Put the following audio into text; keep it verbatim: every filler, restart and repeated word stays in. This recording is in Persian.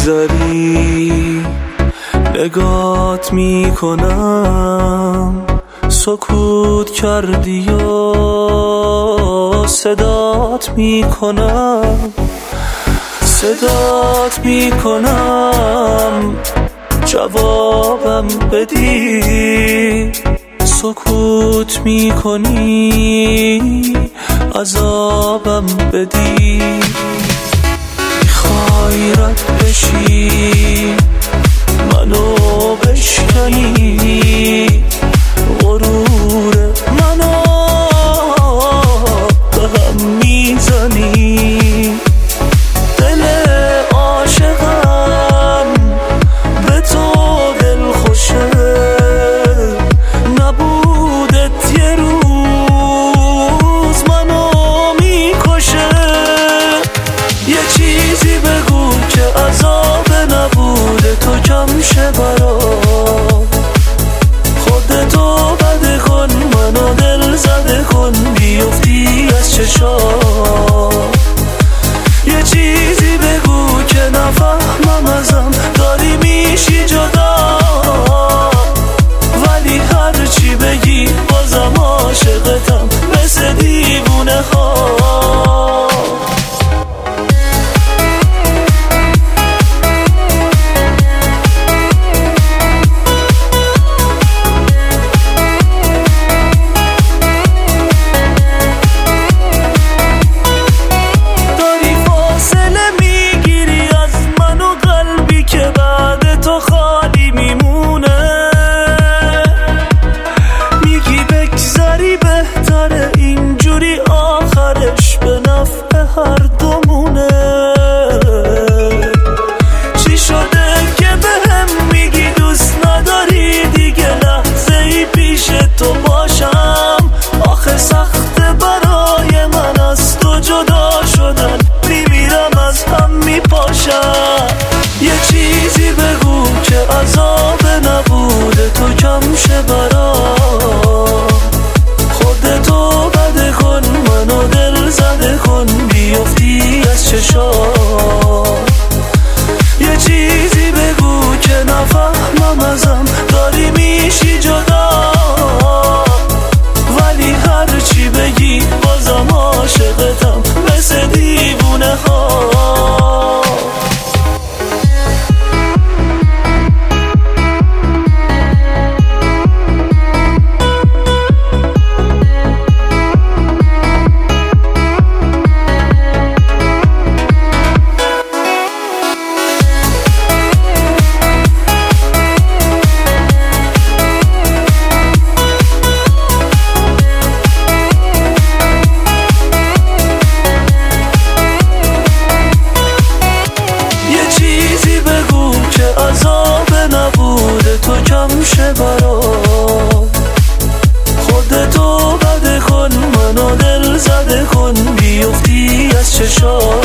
میگذری نگات میکنم، سکوت کردی و صدات میکنم، صدات میکنم جوابم بدی، سکوت میکنی عذابم بدی. میخوای رد بشی منو بشکنی، غرور منو به هم میزنی، دل عاشقم به تو دل خوشه، نبودت یه روز منو میکشه. یه چیزی بگو که عذاب نبوده تو کم شه برام، خودتو بده کن منو دل زده کن بیفتی از چشام. یه چیزی بگو که نفهمم ازم داری میشی جدا، ولی هر چی بگی بازم عاشقتم مثل دیوونه ها. هر دومونه چی شده که به هم میگی دوست نداری دیگه لحظه ای پیش تو باشم؟ آخه سخت برای من از تو جدا شدن، میمیرم از هم میپاشم. یه چیزی بگو که عذاب نبوده تو کم شه برام، خودتو بده کن منو دل زده کن بیفتی از چشام. یه چیزی بگو که نفهمم ازم داری میشی جدا، ولی هر چی بگی بازم عاشقتم مثل دیوونه ها. عذاب نبوده تو کم شه برام، خودتو بده کن منو دل زده کن بیفتی از چشام.